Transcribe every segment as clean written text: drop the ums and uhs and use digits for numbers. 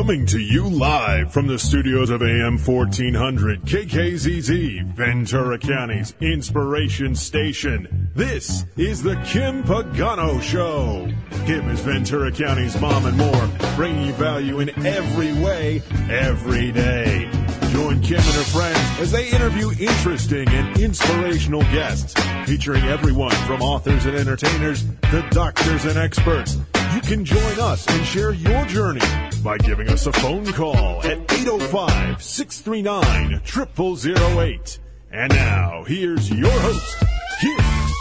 Coming to you live from the studios of AM 1400 KKZZ, Ventura County's Inspiration Station. This is the Kim Pagano Show. Kim is Ventura County's mom and more, bringing you value in every way, every day. Join Kim and her friends as they interview interesting and inspirational guests, featuring everyone from authors and entertainers to doctors and experts. You can join us and share your journey by giving us a phone call at 805-639-0008. And now, here's your host, Kim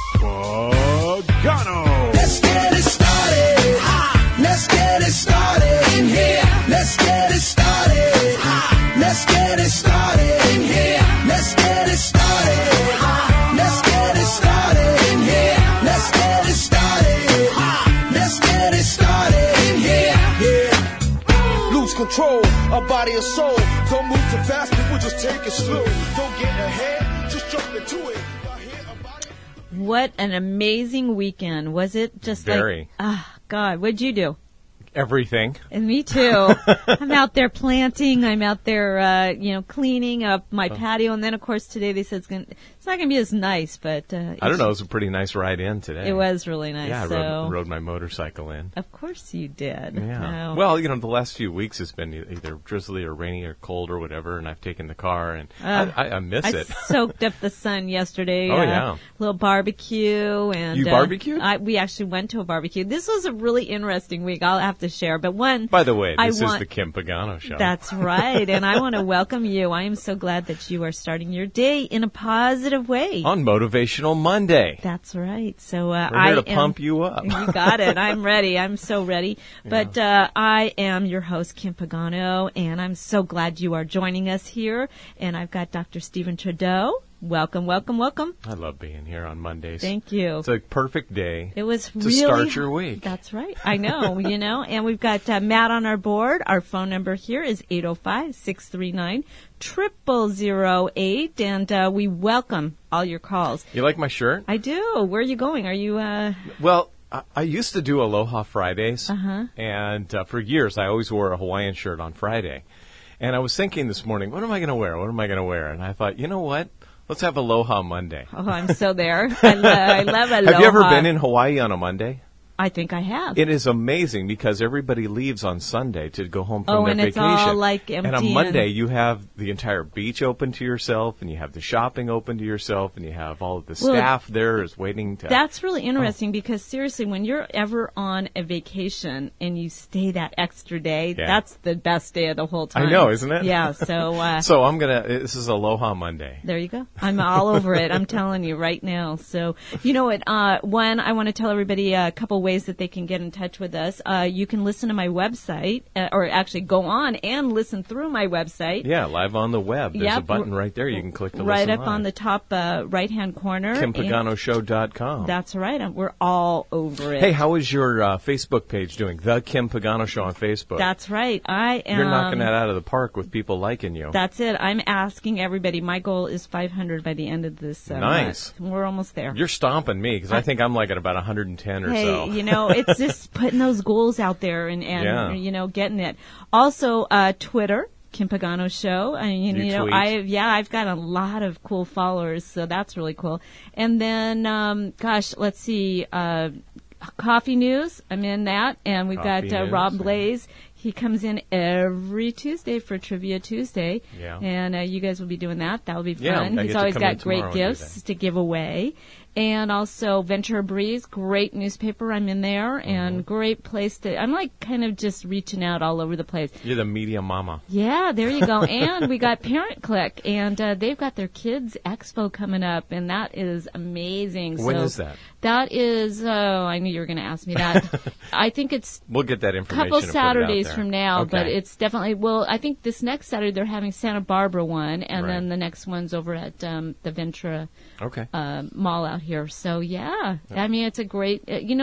Pagano. Let's get it started. Let's get it started in here. Let's get it started. Let's get it started in here. Let's get it started. Let's get it started in here. Let's get it started. Let's get it started in here. Yeah. Lose control of body and soul. Don't move too fast, people just take it slow. Don't get ahead, just jump into it. What an amazing weekend. Was it just Very. like, God, what'd you do? Everything. And me too. I'm out there planting. I'm out there, cleaning up my patio. And then, of course, today they said it's not going to be as nice, but... I don't know. It was a pretty nice ride in today. It was really nice. Yeah, I so. rode my motorcycle in. Of course you did. Yeah. Oh. Well, the last few weeks has been either drizzly or rainy or cold or whatever, and I've taken the car, and I miss it. I soaked up the sun yesterday. Oh, yeah. Little barbecue. And you barbecued? We actually went to a barbecue. This was a really interesting week. I'll have to share. But By the way, this is the Kim Pagano Show. That's right. And I want to welcome you. I am so glad that you are starting your day in a positive way. On Motivational Monday. That's right. So we're here to pump you up. You got it. I'm ready. I'm so ready. But I am your host, Kim Pagano, and I'm so glad you are joining us here. And I've got Dr. Stephen Trudeau. Welcome, welcome, welcome. I love being here on Mondays. Thank you. It's a perfect day. It was to really start your week. That's right. I know, and we've got Matt on our board. Our phone number here is 805-639-0008, and we welcome all your calls. You like my shirt? I do. Where are you going? Are you... Well, I used to do Aloha Fridays, and for years I always wore a Hawaiian shirt on Friday. And I was thinking this morning, what am I going to wear? What am I going to wear? And I thought, you know what? Let's have Aloha Monday. Oh, I'm so there. I love Aloha. Have you ever been in Hawaii on a Monday? I think I have. It is amazing because everybody leaves on Sunday to go home from their and vacation. It's all like empty. And on Monday, you have the entire beach open to yourself, and you have the shopping open to yourself, and you have all of the staff there is waiting to... That's really interesting because, seriously, when you're ever on a vacation and you stay that extra day, that's the best day of the whole time. I know, isn't it? Yeah, so... So I'm going to... This is Aloha Monday. There you go. I'm all over it. I'm telling you right now. So, you know what? One, I want to tell everybody a couple ways that they can get in touch with us. You can listen to my website, or actually go on and listen through my website. Yeah, live on the web. There's a button right there. You can click to right listen up live. on the top right-hand corner. KimPaganoShow.com. That's right. We're all over it. Hey, how is your Facebook page doing? The Kim Pagano Show on Facebook. That's right. I am. You're knocking that out of the park with people liking you. That's it. I'm asking everybody. My goal is 500 by the end of this nice. month. We're almost there. You're stomping me because I think I'm like at about 110 or so. Hey, it's just putting those goals out there and getting it. Also, Twitter, Kim Pagano Show. I've got a lot of cool followers, so that's really cool. And then, let's see, Coffee News. I'm in that, and we've got Rob Blaze. He comes in every Tuesday for Trivia Tuesday, and you guys will be doing that. That will be fun. He's always got great gifts to give away. And also Ventura Breeze, great newspaper. I'm in there, and great place to. I'm like kind of just reaching out all over the place. You're the media mama. Yeah, there you go. And we got Parent Click, and they've got their Kids Expo coming up, and that is amazing. When is that? That is. I knew you were going to ask me that. I think it's. We'll get that information. Couple Saturdays from now, okay. But it's definitely. Well, I think this next Saturday they're having Santa Barbara one, and then the next one's over at the Ventura Mall out here. So I mean it's a great.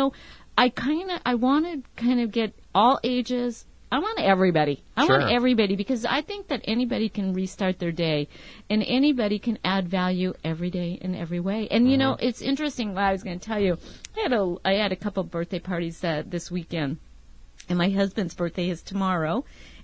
I want to kind of get all ages. I want everybody. I want everybody because I think that anybody can restart their day and anybody can add value every day in every way. And, you know, it's interesting what I was going to tell you. I had a couple birthday parties this weekend, and my husband's birthday is tomorrow.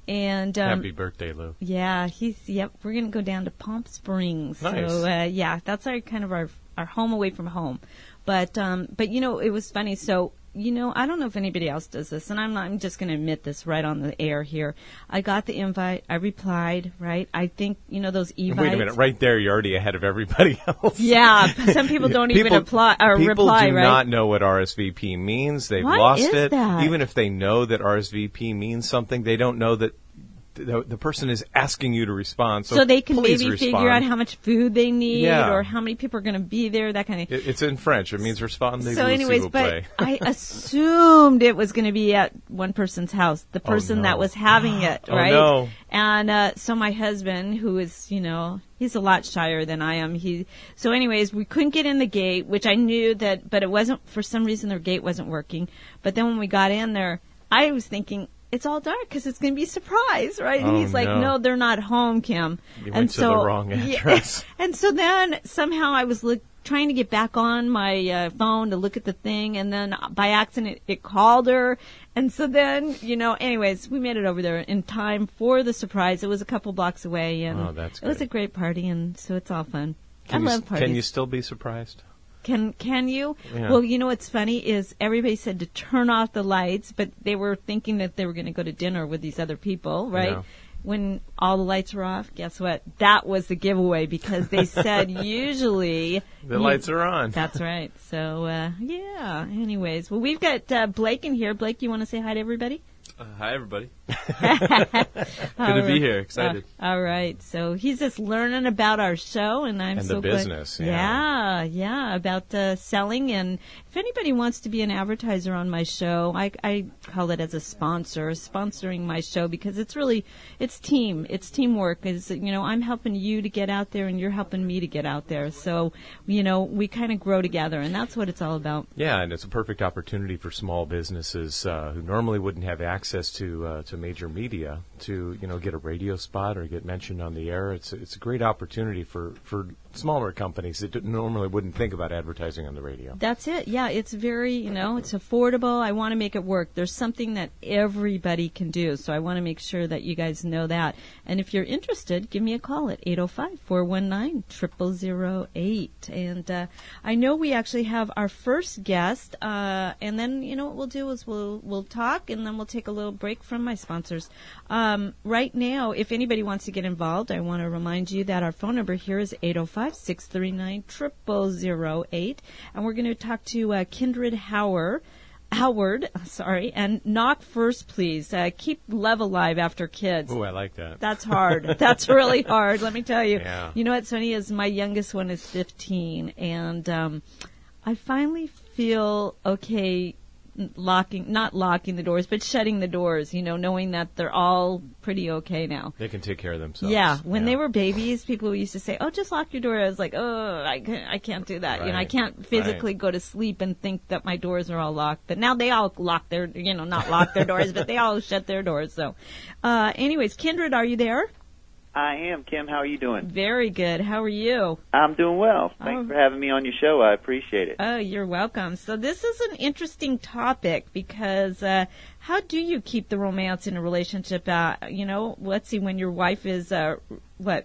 And happy birthday, Lou. Yeah, we're going to go down to Palm Springs. Nice. So that's our home away from home. But it was funny. So, I don't know if anybody else does this, and I'm just going to admit this right on the air here. I got the invite. I replied, right? I think, those e-vites. Wait a minute. Right there, you're already ahead of everybody else. Yeah. Some people don't even apply or reply, right? People do not know what RSVP means. They've lost it. That? Even if they know that RSVP means something, they don't know that the person is asking you to respond. So they can maybe respond. figure out how much food they need Yeah. or how many people are going to be there, that kind of thing. It's in French. It means respond. So anyways, but I assumed it was going to be at one person's house, the person that was having it, right? Oh, no. And so my husband, who is, he's a lot shyer than I am. So anyways, we couldn't get in the gate, which I knew that, but it wasn't, for some reason their gate wasn't working. But then when we got in there, I was thinking, it's all dark because it's going to be a surprise, right? And he's like, no, they're not home, Kim. You went to the wrong address. Yeah. And so then somehow I was trying to get back on my phone to look at the thing, and then by accident it called her. And so then, anyways, we made it over there in time for the surprise. It was a couple blocks away, and that's it was a great party, and so it's all fun. I love parties. Can you still be surprised? Can you? Yeah. Well, what's funny is everybody said to turn off the lights, but they were thinking that they were going to go to dinner with these other people, right? Yeah. When all the lights were off, guess what? That was the giveaway because they said usually the lights are on. That's right. So, anyways. Well, we've got Blake in here. Blake, you want to say hi to everybody? Hi, everybody. Good to be here. Excited. All right. So he's just learning about our show, and I'm so the business. Glad. Yeah, about selling. And if anybody wants to be an advertiser on my show, I call it as a sponsor, sponsoring my show, because it's teamwork. I'm helping you to get out there, and you're helping me to get out there. So, we kind of grow together, and that's what it's all about. Yeah, and it's a perfect opportunity for small businesses who normally wouldn't have access to major media to get a radio spot or get mentioned on the air. It's a great opportunity for smaller companies that normally wouldn't think about advertising on the radio. That's it. Yeah, it's very it's affordable. I want to make it work. There's something that everybody can do, so I want to make sure that you guys know that. And if you're interested, give me a call at 805-419-0008. And I know we actually have our first guest, and then what we'll do is we'll talk, and then we'll take a little break from my sponsors. Right now, if anybody wants to get involved, I want to remind you that our phone number here is 805-639-0008, and we're going to talk to Kindred Howard, and knock first, please. Keep love alive after kids. Oh, I like that. That's hard. That's really hard, let me tell you. Yeah. You know what, Sonny, is my youngest one is 15, and I finally feel okay not locking the doors, but shutting the doors, knowing that they're all pretty okay now. They can take care of themselves. Yeah. When they were babies, people used to say, oh, just lock your door. I was like, oh, I can't do that. Right. I can't physically go to sleep and think that my doors are all locked. But now they all lock their, not lock their doors, but they all shut their doors. So anyways, Kindred, are you there? I am, Kim. How are you doing? Very good. How are you? I'm doing well. Thanks for having me on your show. I appreciate it. Oh, you're welcome. So this is an interesting topic because how do you keep the romance in a relationship? Let's see, when your wife is look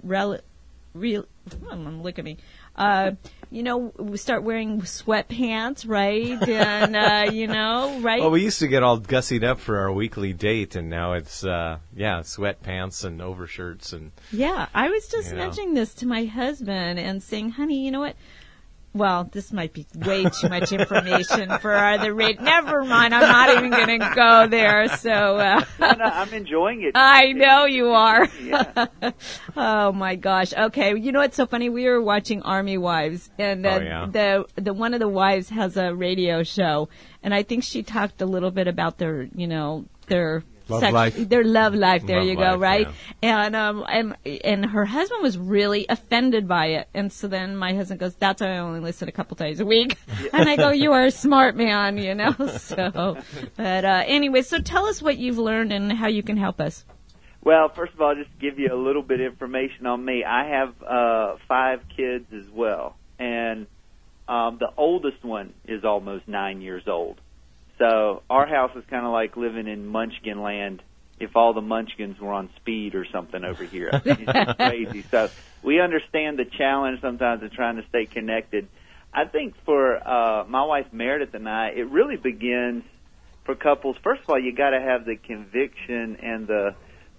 at me. We start wearing sweatpants, right? And, right? Well, we used to get all gussied up for our weekly date, and now it's, sweatpants and overshirts. And yeah, I was just mentioning this to my husband and saying, honey, you know what? Well, this might be way too much information for the rate. Never mind. I'm not even going to go there. So, no, I'm enjoying it. I know you are. Yeah. Oh my gosh. Okay. You know what's so funny? We were watching Army Wives, and the one of the wives has a radio show, and I think she talked a little bit about their love life. Their love life. There you go, right? Yeah. And her husband was really offended by it, and so then my husband goes, "That's why I only listen a couple times a week." And I go, "You are a smart man, So, but anyway, so tell us what you've learned and how you can help us. Well, first of all, just to give you a little bit of information on me, I have 5 kids as well, and the oldest one is almost 9 years old. So our house is kind of like living in Munchkin land if all the Munchkins were on speed or something over here. I mean, it's crazy. So we understand the challenge sometimes of trying to stay connected. I think for my wife Meredith and I, it really begins for couples. First of all, you got to have the conviction and the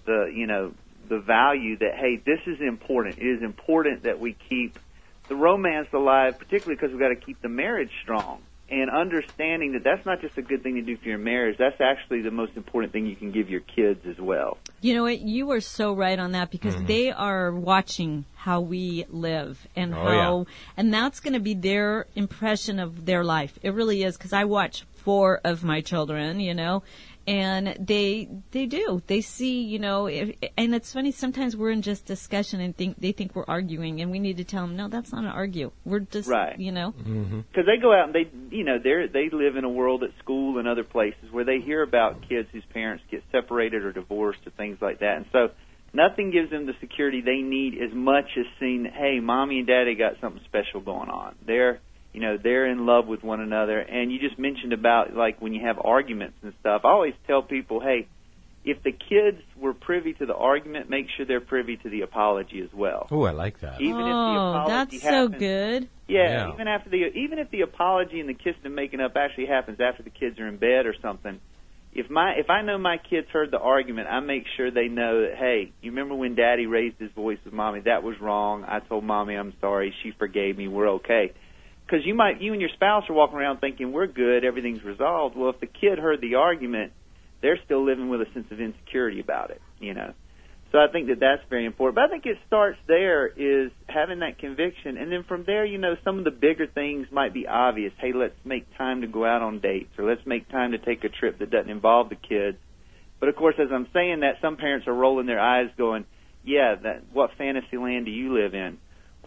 value that, hey, this is important. It is important that we keep the romance alive, particularly because we've got to keep the marriage strong. And understanding that that's not just a good thing to do for your marriage, that's actually the most important thing you can give your kids as well. You know what? You are so right on that, because they are watching how we live and and that's going to be their impression of their life. It really is, because I watch 4 of my children, and they do. They see, and it's funny, sometimes we're in just discussion and they think we're arguing, and we need to tell them, no, that's not an argue. We're just, right. Because they go out and they live in a world at school and other places where they hear about kids whose parents get separated or divorced or things like that. And so nothing gives them the security they need as much as seeing, hey, mommy and daddy got something special going on. They're in love with one another. And you just mentioned about, like, when you have arguments and stuff, I always tell people, hey, if the kids were privy to the argument, make sure they're privy to the apology as well. Oh, I like that. Even if the apology that's happens, so good. Yeah, even if the apology and the kissing and making up actually happens after the kids are in bed or something, if I know my kids heard the argument, I make sure they know that, hey, you remember when Daddy raised his voice with Mommy? That was wrong. I told Mommy I'm sorry. She forgave me. We're okay. Because you and your spouse are walking around thinking we're good, everything's resolved. Well, if the kid heard the argument, they're still living with a sense of insecurity about it, So I think that that's very important. But I think it starts there, is having that conviction. And then from there, some of the bigger things might be obvious. Hey, let's make time to go out on dates, or let's make time to take a trip that doesn't involve the kids. But, of course, as I'm saying that, some parents are rolling their eyes going, yeah, what fantasy land do you live in?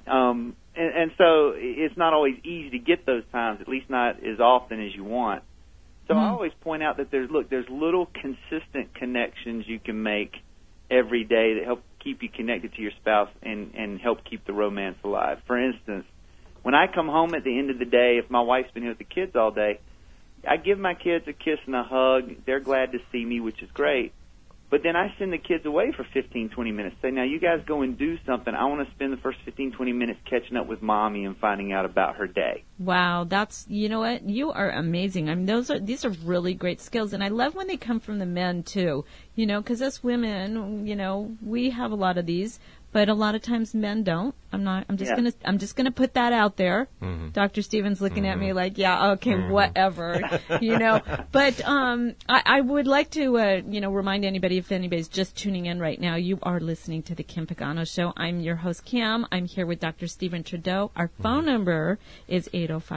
And so it's not always easy to get those times, at least not as often as you want. So I always point out that there's little consistent connections you can make every day that help keep you connected to your spouse and help keep the romance alive. For instance, when I come home at the end of the day, if my wife's been here with the kids all day, I give my kids a kiss and a hug. They're glad to see me, which is great. But then I send the kids away for 15, 20 minutes. Say, now you guys go and do something. I want to spend the first 15, 20 minutes catching up with Mommy and finding out about her day. Wow, you know what? You are amazing. I mean, these are really great skills. And I love when they come from the men, too. Because us women, we have a lot of these. But a lot of times men don't. I'm just gonna put that out there. Mm-hmm. Dr. Stevens looking at me like, yeah, okay, whatever, But I would like to remind anybody, if anybody's just tuning in right now, you are listening to the Kim Pagano Show. I'm your host, Kim. I'm here with Dr. Stephen Trudeau. Our phone number is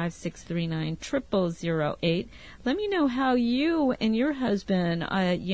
805-639-0008. Let me know how you and your husband,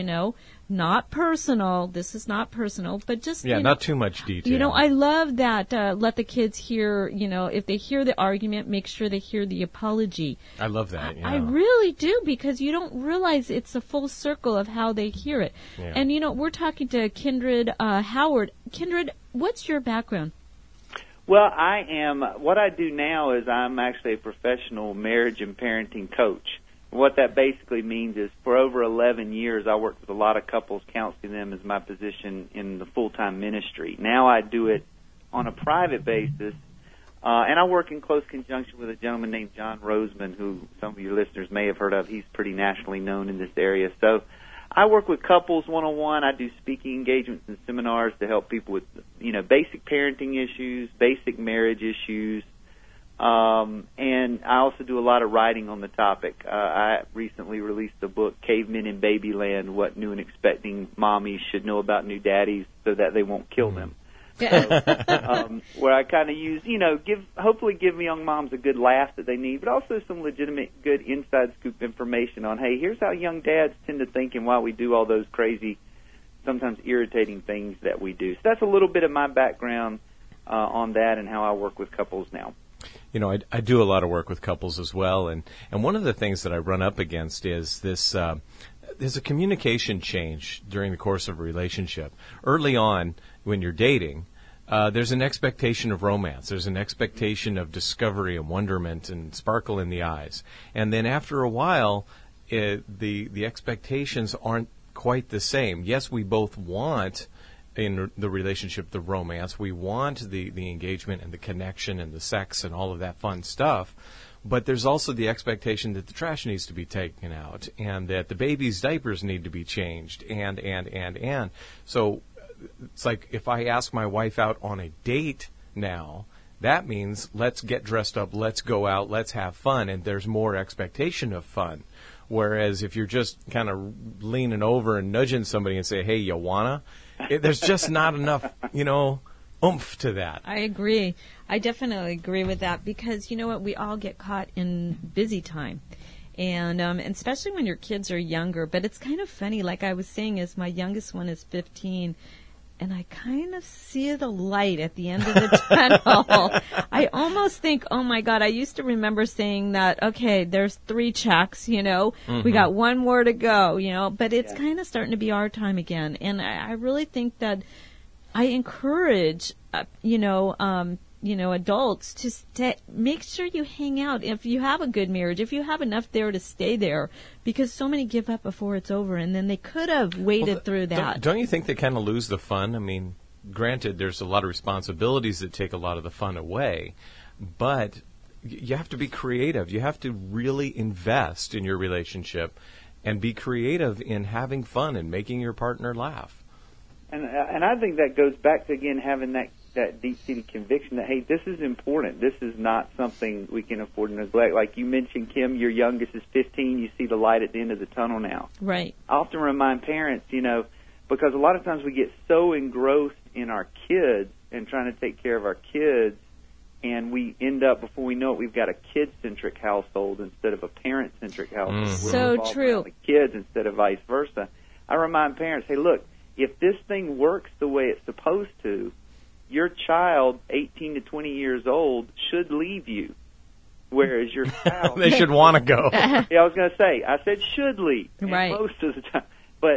not personal. This is not personal, but just not too much detail. I love that. Let the kids hear. If they hear the argument, make sure they hear the apology. I love that. Yeah. I really do, because you don't realize it's a full circle of how they hear it. Yeah. And we're talking to Kindred Howard. Kindred, what's your background? Well, what I do now is I'm actually a professional marriage and parenting coach. What that basically means is for over 11 years, I worked with a lot of couples, counseling them as my position in the full-time ministry. Now I do it on a private basis, and I work in close conjunction with a gentleman named John Roseman, who some of your listeners may have heard of. He's pretty nationally known in this area. So I work with couples one-on-one. I do speaking engagements and seminars to help people with, basic parenting issues, basic marriage issues. And I also do a lot of writing on the topic. I recently released a book, Cavemen in Babyland, What New and Expecting Mommies Should Know About New Daddies so that they won't kill them. So, where I kind of use, hopefully give young moms a good laugh that they need, but also some legitimate, good inside scoop information on, hey, here's how young dads tend to think and why we do all those crazy, sometimes irritating things that we do. So that's a little bit of my background on that and how I work with couples now. I do a lot of work with couples as well, and one of the things that I run up against is this, there's a communication change during the course of a relationship. Early on, when you're dating, there's an expectation of romance. There's an expectation of discovery and wonderment and sparkle in the eyes. And then after a while, the expectations aren't quite the same. Yes, we both want in the relationship the romance. We want the engagement and the connection and the sex and all of that fun stuff. But there's also the expectation that the trash needs to be taken out and that the baby's diapers need to be changed and. So it's like if I ask my wife out on a date now, that means let's get dressed up, let's go out, let's have fun, and there's more expectation of fun. Whereas if you're just kind of leaning over and nudging somebody and say, hey, you wanna? There's just not enough, oomph to that. I agree. I definitely agree with that because, you know what, we all get caught in busy time. And especially when your kids are younger. But it's kind of funny, like I was saying, is my youngest one is 15, and I kind of see the light at the end of the tunnel. I almost think, oh, my God, I used to remember saying that, okay, there's 3 checks, we got 1 more to go, but it's kind of starting to be our time again. And I really think that I encourage, adults to make sure you hang out if you have a good marriage, if you have enough there to stay there, because so many give up before it's over, and then they could have waited through that. Don't you think they kind of lose the fun? I mean, granted, there's a lot of responsibilities that take a lot of the fun away, but you have to be creative. You have to really invest in your relationship and be creative in having fun and making your partner laugh. And I think that goes back to, again, having that deep-seated conviction that, hey, this is important. This is not something we can afford to neglect. Like you mentioned, Kim, your youngest is 15. You see the light at the end of the tunnel now. Right. I often remind parents, because a lot of times we get so engrossed in our kids and trying to take care of our kids, and we end up, before we know it, we've got a kid-centric household instead of a parent-centric household. Mm-hmm. So true. The kids instead of vice versa. I remind parents, hey, look, if this thing works the way it's supposed to, your child, 18 to 20 years old, should leave you, whereas your spouse... They should want to go. Yeah, I was going to say, I said should leave, right, most of the time.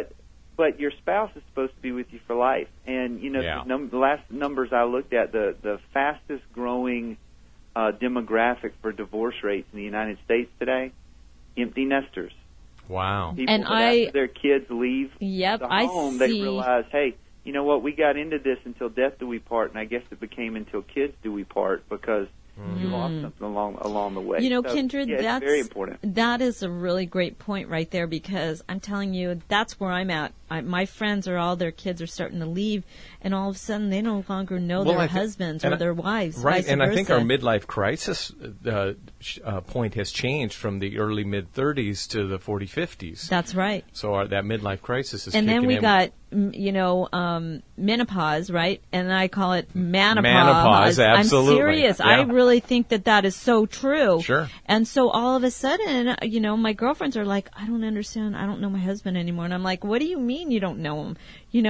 But your spouse is supposed to be with you for life. And, the last numbers I looked at, the fastest-growing demographic for divorce rates in the United States today, empty nesters. Wow. People after their kids leave the home, they realize, hey, you know what, we got into this until death do we part, and I guess it became until kids do we part because you lost something along the way. Kindred, that's very important. That is a really great point right there because I'm telling you, that's where I'm at. My friends their kids are starting to leave, and all of a sudden they no longer know their husbands or their wives. Right, and versa. I think our midlife crisis point has changed from the early mid-30s to the 40s, 50s. That's right. So that midlife crisis is and kicking in. And then we got, menopause, right? And I call it manopause. Menopause, absolutely. I'm serious. Yeah. I really think that is so true. Sure. And so all of a sudden, my girlfriends are like, I don't understand. I don't know my husband anymore. And I'm like, what do you mean you don't know him?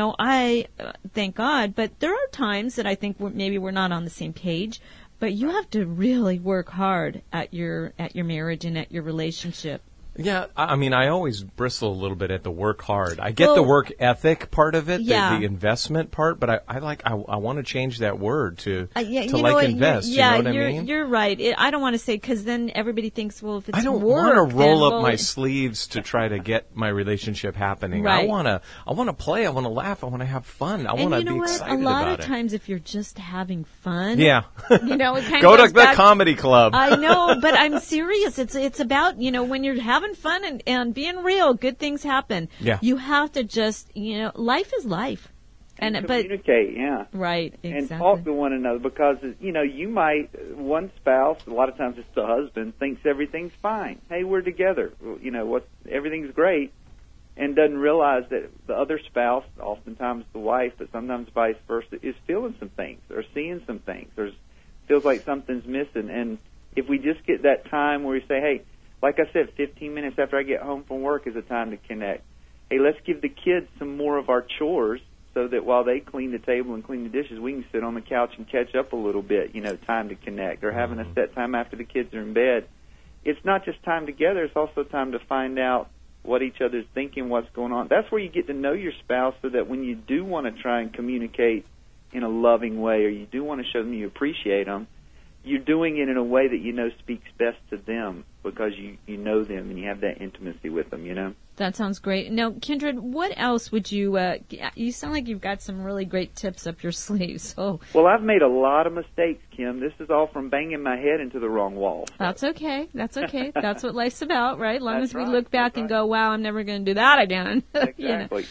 I thank God. But there are times that I think maybe we're not on the same page. But you have to really work hard at your marriage and at your relationship. Yeah, I mean, I always bristle a little bit at the work hard. I get the work ethic part of it, the investment part, but I want to change that word to invest. You know what I mean? You're right. I don't want to say because then everybody thinks, well, if it's I don't work, want to roll up my sleeves to try to get my relationship happening. Right. I want to play. I want to laugh. I want to have fun. I want to be excited about it. A lot of times, if you're just having fun, it kind of go to the comedy club. I know, but I'm serious. It's about when you're having fun and being real, good things happen. Yeah. You have to just, life is life. And communicate, Right, exactly. And talk to one another because, you might, one spouse, a lot of times it's the husband, thinks everything's fine. Hey, we're together. Everything's great. And doesn't realize that the other spouse, oftentimes the wife, but sometimes vice versa, is feeling some things or seeing some things or feels like something's missing. And if we just get that time where we say, hey, like I said, 15 minutes after I get home from work is a time to connect. Hey, let's give the kids some more of our chores so that while they clean the table and clean the dishes, we can sit on the couch and catch up a little bit, time to connect. Or having a set time after the kids are in bed. It's not just time together, it's also time to find out what each other's thinking, what's going on. That's where you get to know your spouse so that when you do want to try and communicate in a loving way or you do want to show them you appreciate them, you're doing it in a way that speaks best to them because you know them and you have that intimacy with them, That sounds great. Now, Kindred, what else would you, you sound like you've got some really great tips up your sleeve. So. Well, I've made a lot of mistakes, Kim. This is all from banging my head into the wrong wall. So. That's okay. That's what life's about, right? As long as we look back and go, wow, I'm never going to do that again. Exactly.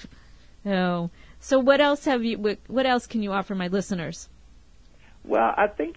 So what else what else can you offer my listeners? Well, I think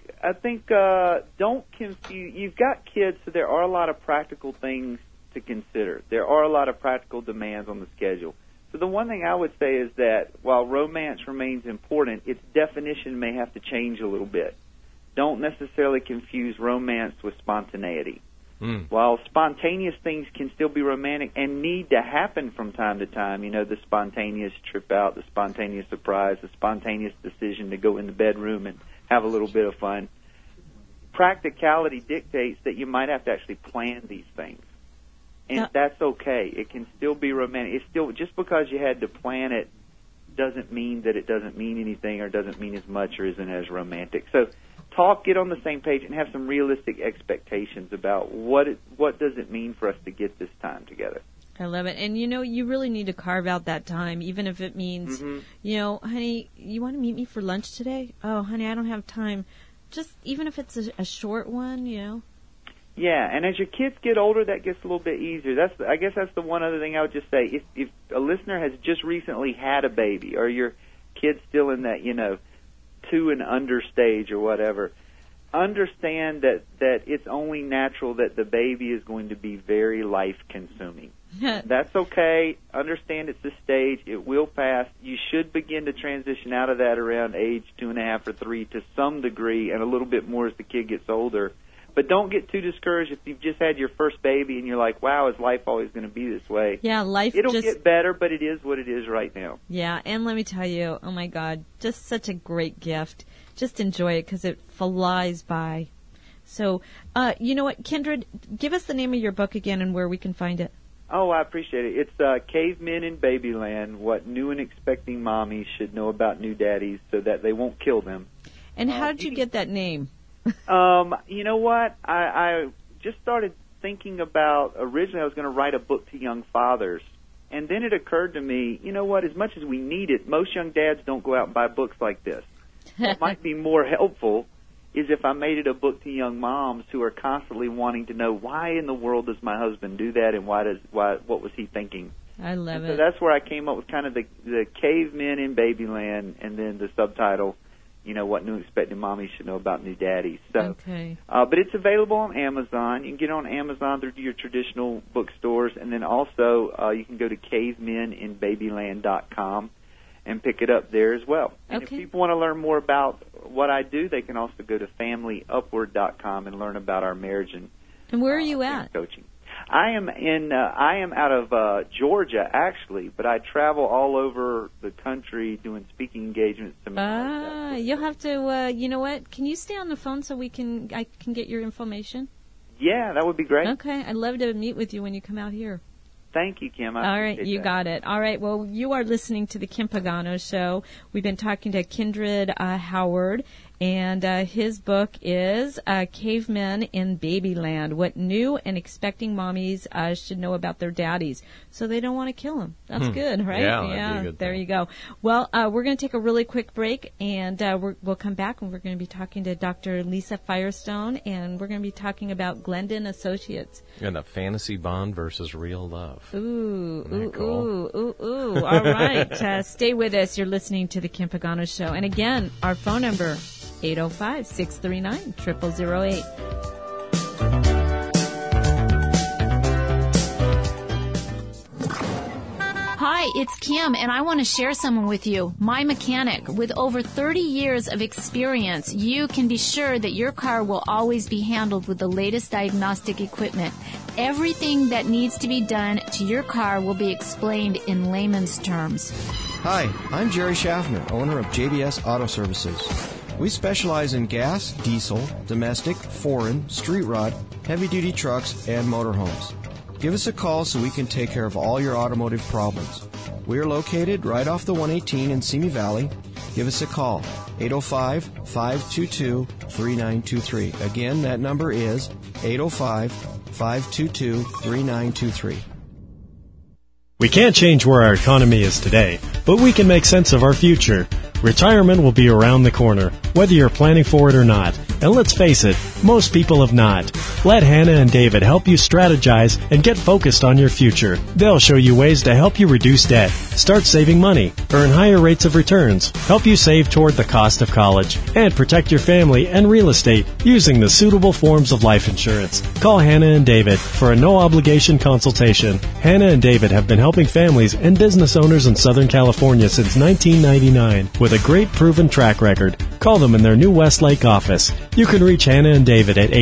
don't confuse. You've got kids, so there are a lot of practical things to consider. There are a lot of practical demands on the schedule. So the one thing I would say is that while romance remains important, its definition may have to change a little bit. Don't necessarily confuse romance with spontaneity. While spontaneous things can still be romantic and need to happen from time to time, the spontaneous trip out, the spontaneous surprise, the spontaneous decision to go in the bedroom and have a little bit of fun, practicality dictates that you might have to actually plan these things. And that's okay. It can still be romantic. It's still, just because you had to plan it doesn't mean that it doesn't mean anything or doesn't mean as much or isn't as romantic. So get on the same page and have some realistic expectations about what does it mean for us to get this time together. I love it. And, you really need to carve out that time, even if it means, honey, you want to meet me for lunch today? Oh, honey, I don't have time. Just even if it's a short one, Yeah, and as your kids get older, that gets a little bit easier. I guess that's the one other thing I would just say. If a listener has just recently had a baby, or your kid's still in that 2 and under stage or whatever, understand that it's only natural that the baby is going to be very life consuming. That's okay. Understand it's a stage. It will pass. You should begin to transition out of that around age 2.5 or 3 to some degree, and a little bit more as the kid gets older. But don't get too discouraged if you've just had your first baby and you're like, wow, is life always going to be this way? Yeah, It'll get better, but it is what it is right now. Yeah, and let me tell you, oh my God, just such a great gift. Just enjoy it because it flies by. So, you know what, Kindred, give us the name of your book again and where we can find it. Oh, I appreciate it. It's Cavemen in Babyland, What New and Expecting Mommies Should Know About New Daddies So That They Won't Kill Them. And how did you get that name? You know what? I just started thinking about, originally I was going to write a book to young fathers. And then it occurred to me, you know what, as much as we need it, most young dads don't go out and buy books like this. What might be more helpful is if I made it a book to young moms who are constantly wanting to know, why in the world does my husband do that, and what was he thinking? I love it. So that's where I came up with kind of the Cavemen in Babyland, and then the subtitle, what new expecting mommies should know about new daddies. So, okay. But it's available on Amazon. You can get it on Amazon through your traditional bookstores, and then also you can go to cavemeninbabyland.com and pick it up there as well. And if people want to learn more about what I do, they can also go to familyupward.com and learn about our marriage and where are you at? Coaching. I am out of Georgia, actually, but I travel all over the country doing speaking engagements. You'll have to, you know what? Can you stay on the phone so I can get your information? Yeah, that would be great. Okay, I'd love to meet with you when you come out here. Thank you, Kim. All right, you got it. All right, well, you are listening to the Kim Pagano Show. We've been talking to Kindred Howard, and his book is Cavemen in Babyland, What New and Expecting Mommies Should Know About Their Daddies, so they don't want to kill them. That's good, right? Yeah, that'd be a good there thing. You go. Well, we're going to take a really quick break, and we'll come back, and we're going to be talking to Dr. Lisa Firestone, and we're going to be talking about Glendon Associates. And a fantasy bond versus real love. Ooh. Cool? Ooh. All right. Stay with us. You're listening to the Kim Pagano Show. And again, our phone number, 805-639-0008. Hi, it's Kim, and I want to share someone with you. My mechanic. With over 30 years of experience, you can be sure that your car will always be handled with the latest diagnostic equipment. Everything that needs to be done to your car will be explained in layman's terms. Hi, I'm Jerry Schaffner, owner of JBS Auto Services. We specialize in gas, diesel, domestic, foreign, street rod, heavy-duty trucks, and motorhomes. Give us a call so we can take care of all your automotive problems. We are located right off the 118 in Simi Valley. Give us a call, 805-522-3923. Again, that number is 805-522-3923. We can't change where our economy is today, but we can make sense of our future. Retirement will be around the corner, whether you're planning for it or not. And let's face it, most people have not. Let Hannah and David help you strategize and get focused on your future. They'll show you ways to help you reduce debt, start saving money, earn higher rates of returns, help you save toward the cost of college, and protect your family and real estate using the suitable forms of life insurance. Call Hannah and David for a no-obligation consultation. Hannah and David have been helping families and business owners in Southern California since 1999 with a great proven track record. Call them in their new Westlake office. You can reach Hannah and David at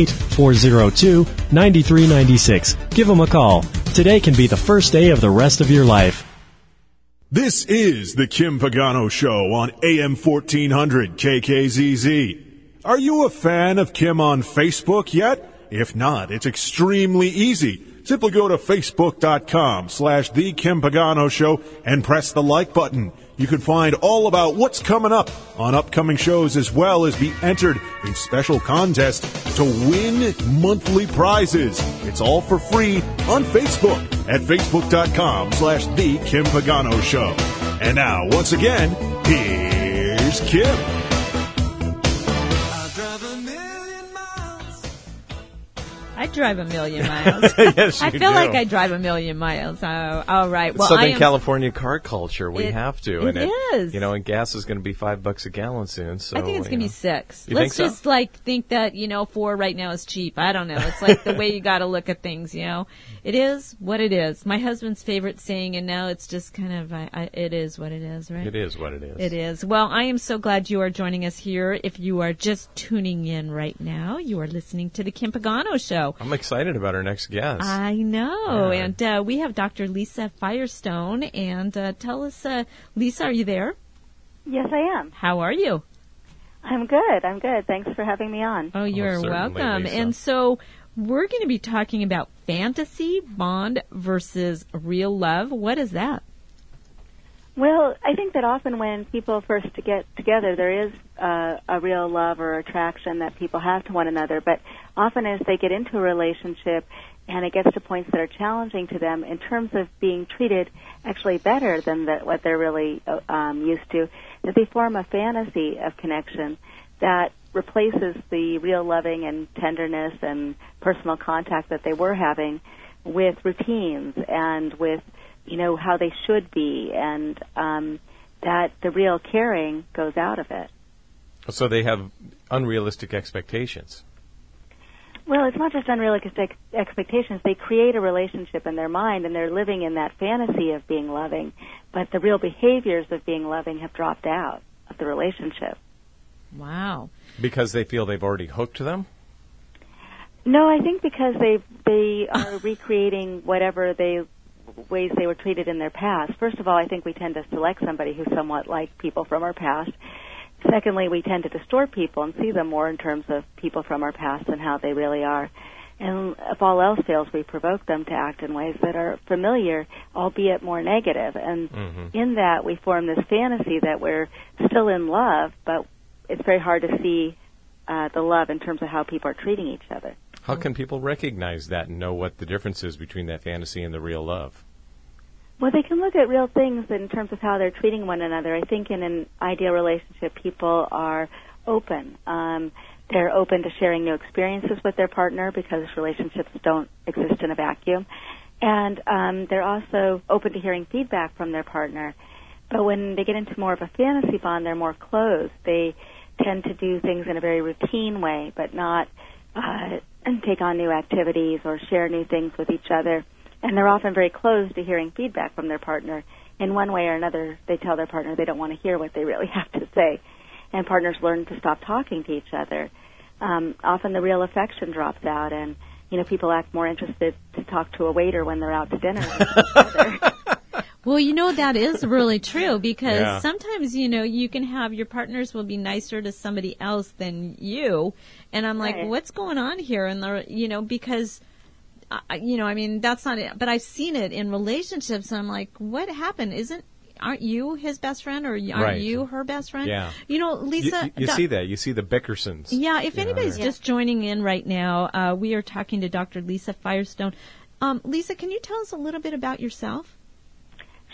818-402-9396. Give them a call. Today can be the first day of the rest of your life. This is the Kim Pagano Show on AM 1400 KKZZ. Are you a fan of Kim on Facebook yet? If not, it's extremely easy. Simply go to facebook.com/The Kim Pagano Show and press the like button. You can find all about what's coming up on upcoming shows as well as be entered in special contests to win monthly prizes. It's all for free on Facebook at facebook.com/The Kim Pagano Show. And now, once again, here's Kim. I drive a million miles. Yes, I you feel do. like I drive a million miles. Oh, all right. Well, Southern California car culture. We have to. It is. You know, and gas is going to be $5 a gallon soon. So I think it's going to be $6. You Let's think so? just think that, $4 right now is cheap. I don't know. It's like the way you got to look at things, It is what it is. My husband's favorite saying, and now it's just kind of, it is what it is, right? It is what it is. It is. Well, I am so glad you are joining us here. If you are just tuning in right now, you are listening to the Kim Pagano Show. I'm excited about our next guest. I know. Yeah. And we have Dr. Lisa Firestone. And tell us, Lisa, are you there? Yes, I am. How are you? I'm good. Thanks for having me on. Oh, you're certainly, welcome. Lisa. And so we're going to be talking about fantasy bond versus real love. What is that? Well, I think that often when people first get together, there is a real love or attraction that people have to one another. But often as they get into a relationship and it gets to points that are challenging to them in terms of being treated actually better than what they're really used to, that they form a fantasy of connection that replaces the real loving and tenderness and personal contact that they were having with routines and with how they should be, and that the real caring goes out of it. So they have unrealistic expectations. Well, it's not just unrealistic expectations. They create a relationship in their mind, and they're living in that fantasy of being loving, but the real behaviors of being loving have dropped out of the relationship. Wow. Because they feel they've already hooked them? No, I think because they are recreating whatever ways they were treated in their past. First of all, I think we tend to select somebody who's somewhat like people from our past. Secondly, we tend to distort people and see them more in terms of people from our past than how they really are. And if all else fails, we provoke them to act in ways that are familiar, albeit more negative. And in that, we form this fantasy that we're still in love, but it's very hard to see the love in terms of how people are treating each other. How can people recognize that and know what the difference is between that fantasy and the real love? Well, they can look at real things in terms of how they're treating one another. I think in an ideal relationship, people are open. They're open to sharing new experiences with their partner because relationships don't exist in a vacuum. And they're also open to hearing feedback from their partner. But when they get into more of a fantasy bond, they're more closed. They tend to do things in a very routine way, but not take on new activities or share new things with each other. And they're often very closed to hearing feedback from their partner. In one way or another, they tell their partner they don't want to hear what they really have to say. And partners learn to stop talking to each other. Often the real affection drops out, and people act more interested to talk to a waiter when they're out to dinner with each other. Well, that is really true because sometimes, you can have your partners will be nicer to somebody else than you. And I'm like, what's going on here? And, because, that's not it. But I've seen it in relationships. And I'm like, what happened? Aren't you his best friend or aren't you her best friend? Yeah. Lisa. You see that. You see the Bickersons. Yeah. If anybody's just joining in right now, we are talking to Dr. Lisa Firestone. Lisa, can you tell us a little bit about yourself?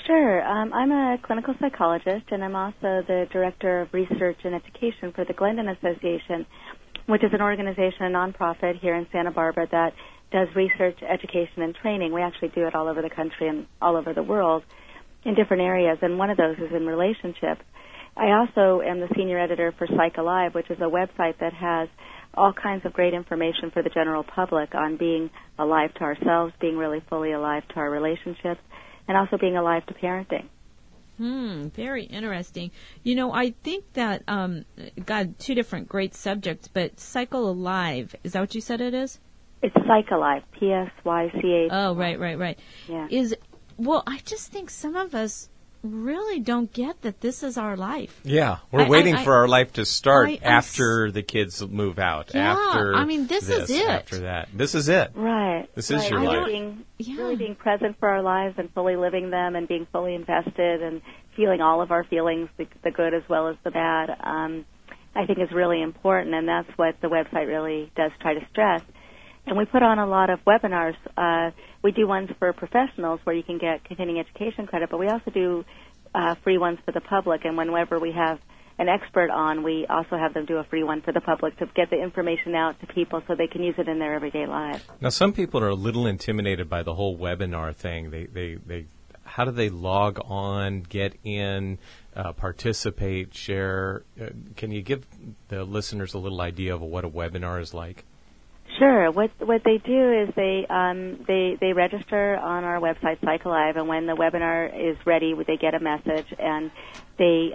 Sure. I'm a clinical psychologist, and I'm also the Director of Research and Education for the Glendon Association, which is an organization, a nonprofit here in Santa Barbara that does research, education, and training. We actually do it all over the country and all over the world in different areas, and one of those is in relationships. I also am the senior editor for Psych Alive, which is a website that has all kinds of great information for the general public on being alive to ourselves, being really fully alive to our relationships, and also being alive to parenting. Very interesting. You know, I think that, God, two different great subjects, but Cycle Alive, is that what you said it is? It's Psych Alive, Psych. Oh, right. Yeah. Well, I just think some of us really don't get that this is our life. Yeah, we're waiting for our life to start after the kids move out. Yeah, after this is it. After that. This is it. Right. This is your life. Really being present for our lives and fully living them and being fully invested and feeling all of our feelings, the good as well as the bad, I think is really important, and that's what the website really does try to stress. And we put on a lot of webinars. We do ones for professionals where you can get continuing education credit, but we also do free ones for the public. And whenever we have an expert on, we also have them do a free one for the public to get the information out to people so they can use it in their everyday lives. Now, some people are a little intimidated by the whole webinar thing. They how do they log on, get in, participate, share? Can you give the listeners a little idea of what a webinar is like? Sure. What they do is they register on our website, Psych Alive, and when the webinar is ready, they get a message, and they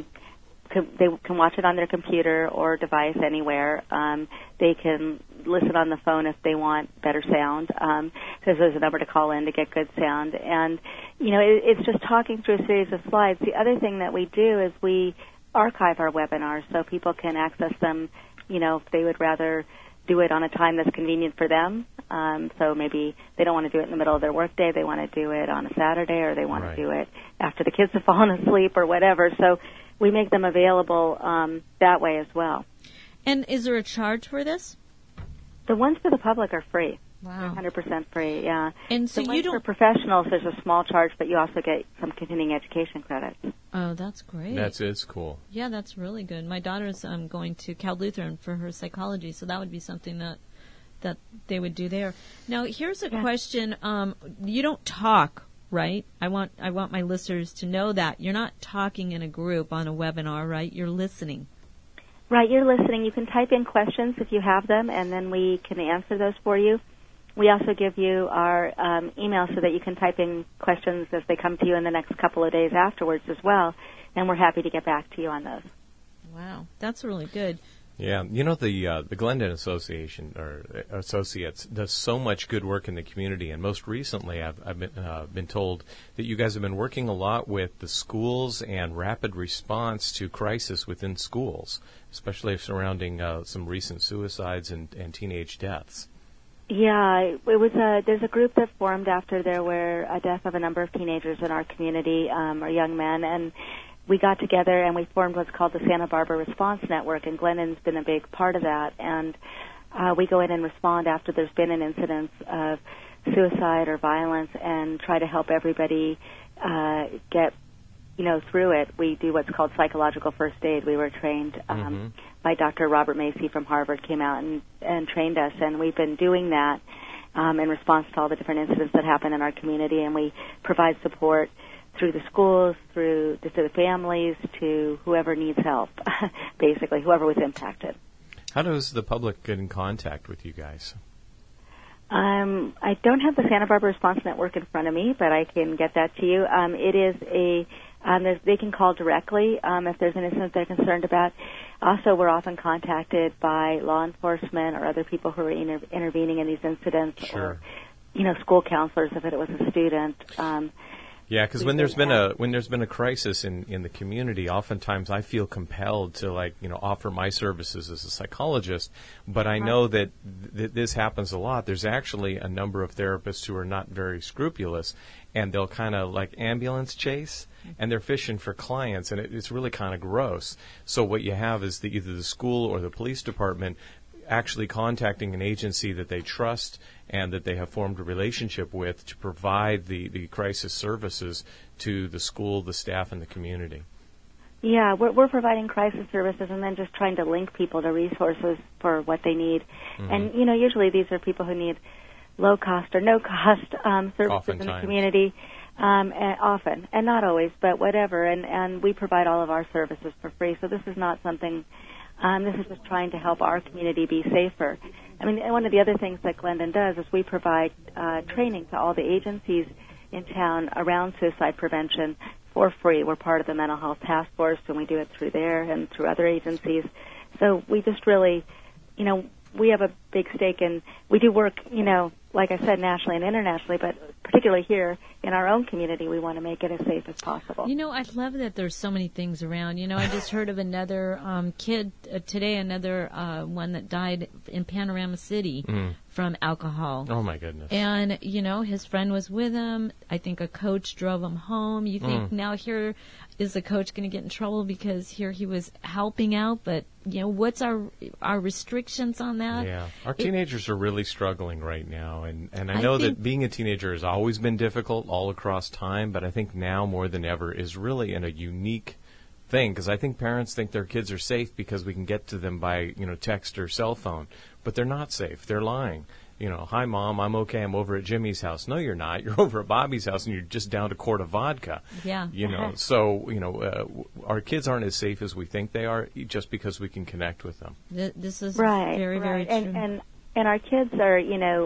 can watch it on their computer or device anywhere. They can listen on the phone if they want better sound, because there's a number to call in to get good sound. And, you know, it's just talking through a series of slides. The other thing that we do is we archive our webinars so people can access them, you know, if they would rather do it on a time that's convenient for them. So maybe they don't want to do it in the middle of their workday. They want to do it on a Saturday, or they want to do it after the kids have fallen asleep or whatever. So we make them available that way as well. And is there a charge for this? The ones for the public are free. Wow. 100% free, yeah. And so you don't... For professionals, there's a small charge, but you also get some continuing education credits. Oh, that's great. It's cool. Yeah, that's really good. My daughter's going to Cal Lutheran for her psychology, so that would be something that they would do there. Now, here's a question. You don't talk, right? I want my listeners to know that. You're not talking in a group on a webinar, right? You're listening. Right, you're listening. You can type in questions if you have them, and then we can answer those for you. We also give you our email so that you can type in questions as they come to you in the next couple of days afterwards as well, and we're happy to get back to you on those. Wow, that's really good. Yeah, you know, the Glendon Association or Associates does so much good work in the community, and most recently I've been told that you guys have been working a lot with the schools and rapid response to crisis within schools, especially surrounding some recent suicides and teenage deaths. Yeah, it was there's a group that formed after there were a death of a number of teenagers in our community, or young men, and we got together and we formed what's called the Santa Barbara Response Network, and Glendon's been a big part of that. And we go in and respond after there's been an incident of suicide or violence and try to help everybody get, you know, through it. We do what's called psychological first aid. We were trained by Dr. Robert Macy from Harvard, came out and trained us, and we've been doing that in response to all the different incidents that happen in our community, and we provide support through the schools, to the families, to whoever needs help, basically, whoever was impacted. How does the public get in contact with you guys? I don't have the Santa Barbara Response Network in front of me, but I can get that to you. It is they can call directly if there's an incident they're concerned about. Also, we're often contacted by law enforcement or other people who are intervening in these incidents, or, you know, school counselors if it was a student. Yeah, because when there's been a crisis in the community, oftentimes I feel compelled to, like, you know, offer my services as a psychologist. But I know that this happens a lot. There's actually a number of therapists who are not very scrupulous, and they'll kind of like ambulance chase, and they're fishing for clients, and it's really kind of gross. So what you have is either the school or the police department actually contacting an agency that they trust and that they have formed a relationship with to provide the crisis services to the school, the staff, and the community. Yeah, we're providing crisis services and then just trying to link people to resources for what they need. Mm-hmm. And, usually these are people who need low-cost or no-cost services in the community, often, and not always, but whatever. And we provide all of our services for free. So this is not something, this is just trying to help our community be safer. I mean, one of the other things that Glendon does is we provide training to all the agencies in town around suicide prevention for free. We're part of the Mental Health Task Force, and we do it through there and through other agencies. So we just really, we have a big stake in, we do work, like I said, nationally and internationally, but particularly here in our own community, we want to make it as safe as possible. I love that there's so many things around. I just heard of another kid today, another one that died in Panorama City from alcohol. Oh, my goodness. And, his friend was with him. I think a coach drove him home. You think now here is the coach going to get in trouble because here he was helping out, but, what's our restrictions on that? Yeah. Our teenagers are really struggling right now. And I know that being a teenager has always been difficult all across time, but I think now more than ever is really in a unique thing, because I think parents think their kids are safe because we can get to them by, text or cell phone, but they're not safe. They're lying. Hi, Mom, I'm okay. I'm over at Jimmy's house. No, you're not. You're over at Bobby's house, and you're just down a quart of vodka. Yeah. So, our kids aren't as safe as we think they are just because we can connect with them. This is very, very true. And our kids are,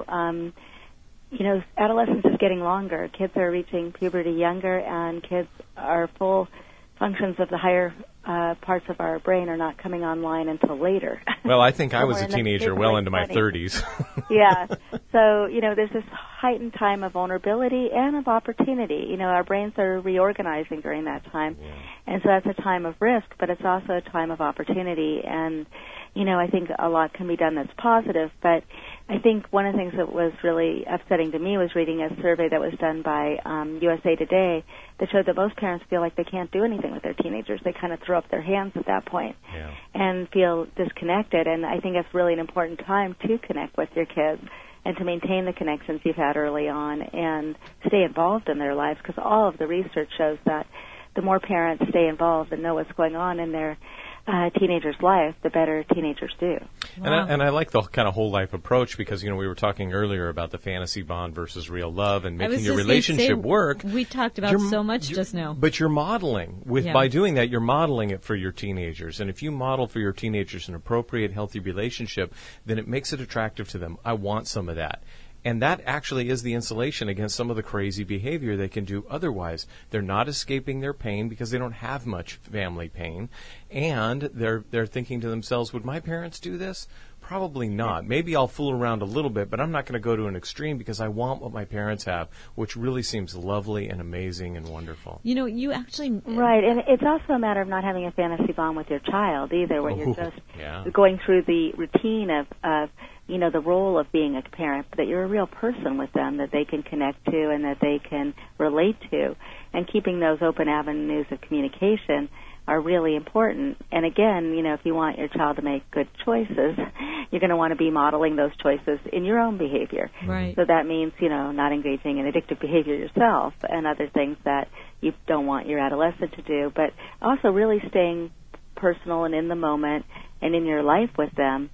adolescence is getting longer. Kids are reaching puberty younger, and kids are full functions of the higher parts of our brain are not coming online until later. Well, I think I was a teenager well into my 30s. Yeah. So, there's this heightened time of vulnerability and of opportunity. Our brains are reorganizing during that time. Yeah. And so that's a time of risk, but it's also a time of opportunity. And, I think a lot can be done that's positive, but I think one of the things that was really upsetting to me was reading a survey that was done by USA Today that showed that most parents feel like they can't do anything with their teenagers. They kind of throw up their hands at that point and feel disconnected. And I think it's really an important time to connect with your kids and to maintain the connections you've had early on and stay involved in their lives, because all of the research shows that the more parents stay involved and know what's going on in their teenager's life, the better teenagers do. Wow. And I like the kind of whole life approach, because we were talking earlier about the fantasy bond versus real love and making your relationship work. We talked about so much just now. But you're modeling by doing that. You're modeling it for your teenagers, and if you model for your teenagers an appropriate, healthy relationship, then it makes it attractive to them. I want some of that. And that actually is the insulation against some of the crazy behavior they can do otherwise. They're not escaping their pain because they don't have much family pain. And they're thinking to themselves, would my parents do this? Probably not. Maybe I'll fool around a little bit, but I'm not going to go to an extreme because I want what my parents have, which really seems lovely and amazing and wonderful. You actually... Right, and it's also a matter of not having a fantasy bond with your child either, where you're just going through the routine of the role of being a parent, but that you're a real person with them that they can connect to and that they can relate to. And keeping those open avenues of communication are really important. And again, if you want your child to make good choices, you're going to want to be modeling those choices in your own behavior. Right. So that means, not engaging in addictive behavior yourself and other things that you don't want your adolescent to do, but also really staying personal and in the moment and in your life with them.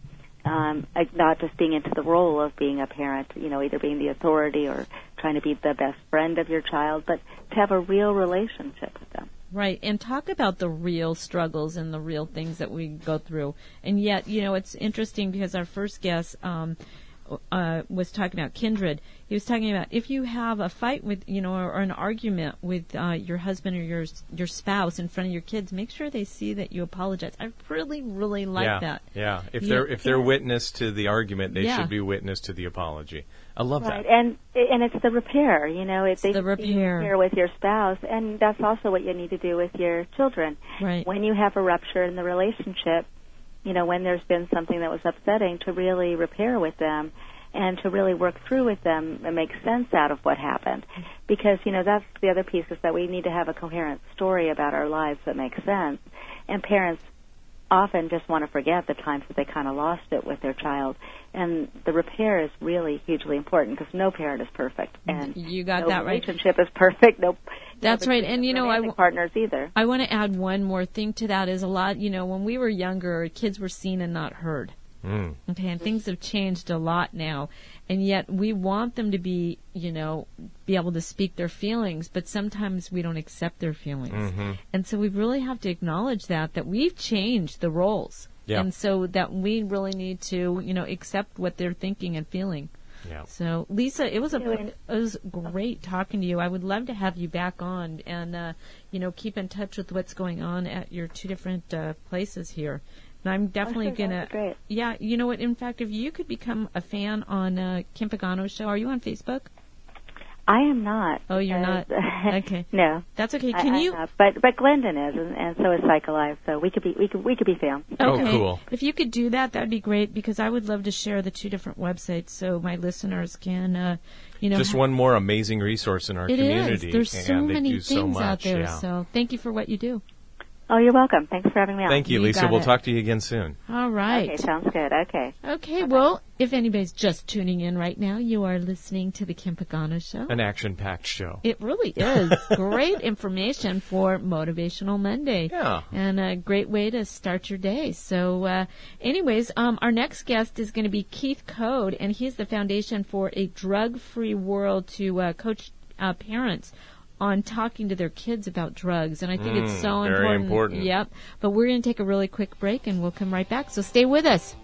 Not just being into the role of being a parent, either being the authority or trying to be the best friend of your child, but to have a real relationship with them. Right, and talk about the real struggles and the real things that we go through. And yet, it's interesting because our first guest was talking about kindred. He was talking about if you have a fight with, or an argument with your husband or your spouse in front of your kids, make sure they see that you apologize. I really, really like that. Yeah, if they're witness to the argument, they should be witness to the apology. I love that. And it's the repair, it's the repair with your spouse, and that's also what you need to do with your children. Right. When you have a rupture in the relationship, when there's been something that was upsetting, to really repair with them and to really work through with them and make sense out of what happened. Because, that's the other piece, is that we need to have a coherent story about our lives that makes sense. And parents often just want to forget the times that they kind of lost it with their child. And the repair is really hugely important because no parent is perfect. And you got no that right. relationship is perfect. That's right. And, partners either. I want to add one more thing to that is a lot, when we were younger, kids were seen and not heard. Okay, and things have changed a lot now. And yet we want them to be able to speak their feelings, but sometimes we don't accept their feelings. And so we really have to acknowledge that we've changed the roles. Yeah. And so that we really need to, accept what they're thinking and feeling. Yeah. So, Lisa, it was great talking to you. I would love to have you back on and, keep in touch with what's going on at your two different places here. And I'm definitely going to... Yeah, you know what? In fact, if you could become a fan on Kim Pagano's show, are you on Facebook? I am not. Oh, you're not? Okay. No. That's okay. Can you... But Glendon is, and so is PsychoLive, so we could be fans. Okay. Oh, cool. If you could do that, that'd be great, because I would love to share the two different websites so my listeners can, Just one more amazing resource in our community. There's so many things out there, yeah. So thank you for what you do. Oh, you're welcome. Thanks for having me on. Thank you, Lisa. We'll talk to you again soon. All right. Okay, sounds good. Okay. Okay, well, if anybody's just tuning in right now, you are listening to the Kim Pagano Show. An action-packed show. It really is. Great information for Motivational Monday. Yeah. And a great way to start your day. So, anyways, our next guest is going to be Keith Code, and he's the foundation for a drug-free world to coach parents on talking to their kids about drugs, and I think it's so very important. Yep. But we're going to take a really quick break, and we'll come right back. So stay with us.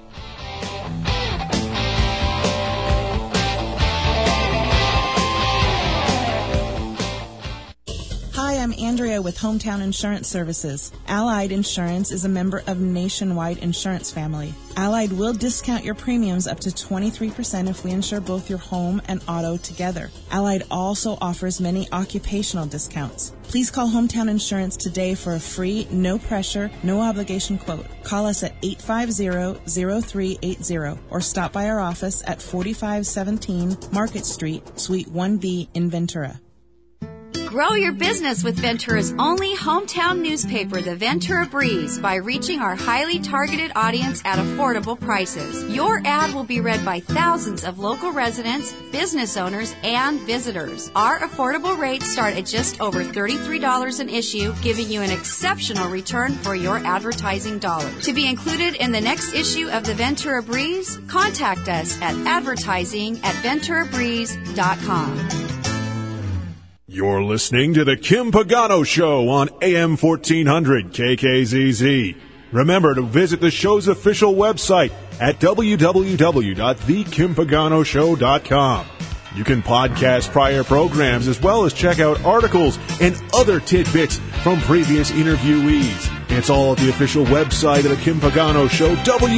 Hi, I'm Andrea with Hometown Insurance Services. Allied Insurance is a member of Nationwide Insurance Family. Allied will discount your premiums up to 23% if we insure both your home and auto together. Allied also offers many occupational discounts. Please call Hometown Insurance today for a free, no-pressure, no-obligation quote. Call us at 850-0380 or stop by our office at 4517 Market Street, Suite 1B in Ventura. Grow your business with Ventura's only hometown newspaper, the Ventura Breeze, by reaching our highly targeted audience at affordable prices. Your ad will be read by thousands of local residents, business owners, and visitors. Our affordable rates start at just over $33 an issue, giving you an exceptional return for your advertising dollars. To be included in the next issue of the Ventura Breeze, contact us at advertising@venturabreeze.com. You're listening to the Kim Pagano Show on AM 1400 KKZZ. Remember to visit the show's official website at www.thekimpaganoshow.com. You can podcast prior programs as well as check out articles and other tidbits from previous interviewees. It's all at the official website of the Kim Pagano Show,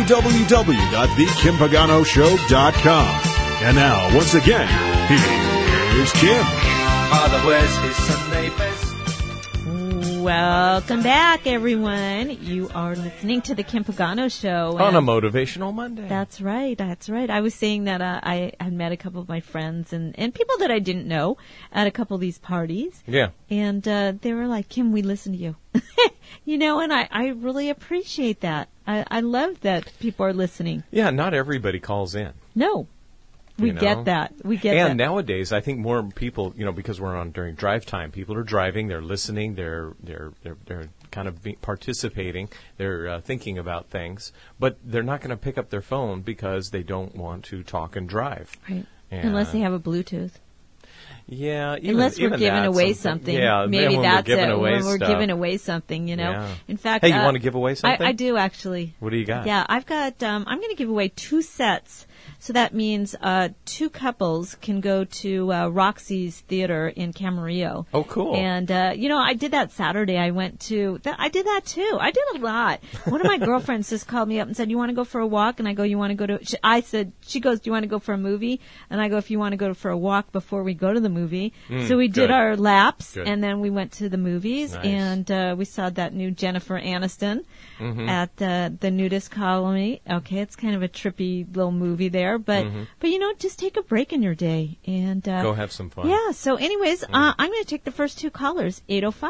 www.thekimpaganoshow.com. And now, once again, here's Kim. Father wears his Sunday best. Welcome back, everyone. You are listening to the Kim Pagano Show. On a Motivational Monday. That's right. I was saying that I had met a couple of my friends and people that I didn't know at a couple of these parties. Yeah. And they were like, Kim, we listen to you. And I really appreciate that. I love that people are listening. Yeah, not everybody calls in. No. We get that. And nowadays, I think more people, because we're on during drive time, people are driving, they're listening, they're kind of participating, they're thinking about things, but they're not going to pick up their phone because they don't want to talk and drive. Right. Unless they have a Bluetooth. Yeah. Unless we're giving away something. Yeah, maybe that's it. When we're giving away something, Yeah. In fact, hey, you want to give away something? I do actually. What do you got? Yeah, I've got. I'm going to give away 2 sets. So that means 2 couples can go to Roxy's Theater in Camarillo. Oh, cool. And, I did that Saturday. I went to, I did that too. I did a lot. One of my girlfriends just called me up and said, you want to go for a walk? And I go, you want to go to, she goes, do you want to go for a movie? And I go, if you want to go for a walk before we go to the movie. So we did our laps and then we went to the movies. Nice. And we saw that new Jennifer Aniston at the Nudist Colony. Okay, it's kind of a trippy little movie there. But just take a break in your day and go have some fun. Yeah. So, anyways, I'm going to take the first two callers,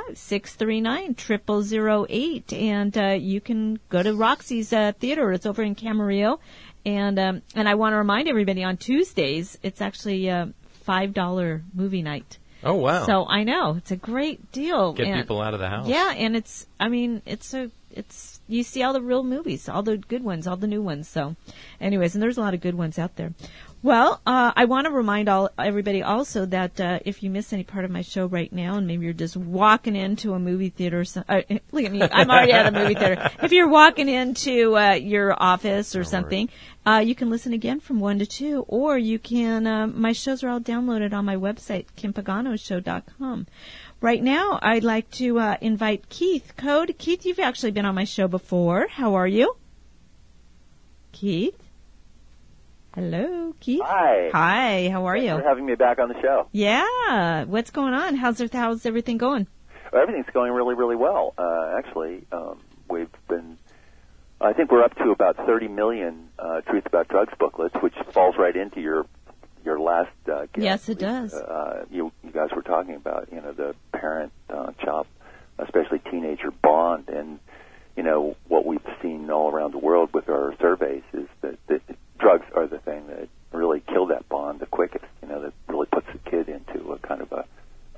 805-639-0008, and you can go to Roxy's theater. It's over in Camarillo, and I want to remind everybody on Tuesdays it's actually $5 movie night. Oh, wow. So I know it's a great deal. Get people out of the house. Yeah, and it's you see all the real movies, all the good ones, all the new ones. So, anyways, and there's a lot of good ones out there. Well, I want to remind everybody also that if you miss any part of my show right now, and maybe you're just walking into a movie theater, look at me, I'm already at a movie theater. If you're walking into your office or something, you can listen again from 1 to 2, or you can. My shows are all downloaded on my website, KimPaganoShow.com. Right now, I'd like to invite Keith Code. Keith, you've actually been on my show before. How are you? Keith? Hello, Keith. Hi. Hi, how are you? Thanks for having me back on the show. Yeah. What's going on? How's everything going? Well, everything's going really, really well. Actually, I think we're up to about 30 million Truth About Drugs booklets, which falls right into your last guest. Yes, it does. You guys were talking about, the parent-child, especially teenager bond, and, what we've seen all around the world with our surveys is that drugs are the thing that really kill that bond the quickest, that really puts the kid into a kind of a,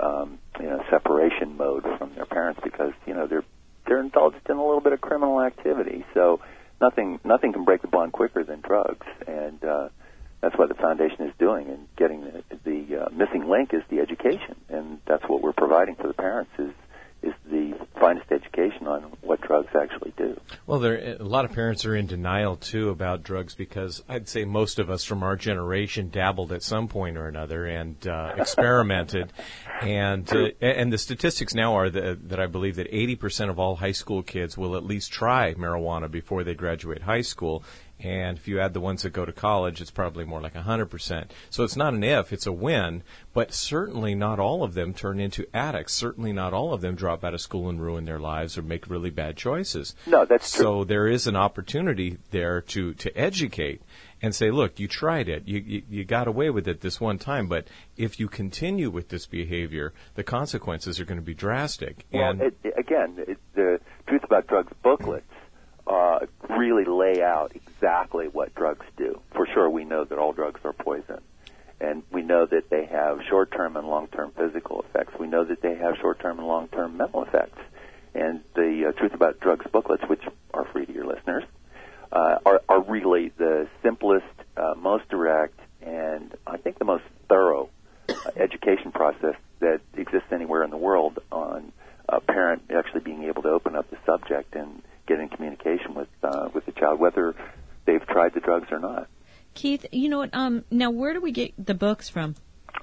separation mode from their parents because, they're indulged in a little bit of criminal activity. So nothing can break the bond quicker than drugs, and that's what the foundation is doing. And getting the missing link is the education, and that's what we're providing for the parents is the finest education on what drugs actually do. Well, a lot of parents are in denial, too, about drugs because I'd say most of us from our generation dabbled at some point or another and experimented. And the statistics now are that I believe that 80% of all high school kids will at least try marijuana before they graduate high school. And if you add the ones that go to college, it's probably more like 100%. So it's not an if, it's a when, but certainly not all of them turn into addicts. Certainly not all of them drop out of school and ruin their lives or make really bad choices. No, that's true. So there is an opportunity there to educate and say, look, you tried it. You got away with it this one time, but if you continue with this behavior, the consequences are going to be drastic. Well, the Truth About Drugs booklets really lay out exactly what drugs do. For sure, we know that all drugs are poison, and we know that they have short-term and long-term physical effects. We know that they have short-term and long-term mental effects. And the Truth About Drugs booklets, which are free to your listeners, are really the simplest, most direct, and I think the most thorough education process that exists anywhere in the world on a parent actually being able to open up the subject and get in communication with the child, whether they've tried the drugs or not. Keith, you know what? Now, where do we get the books from?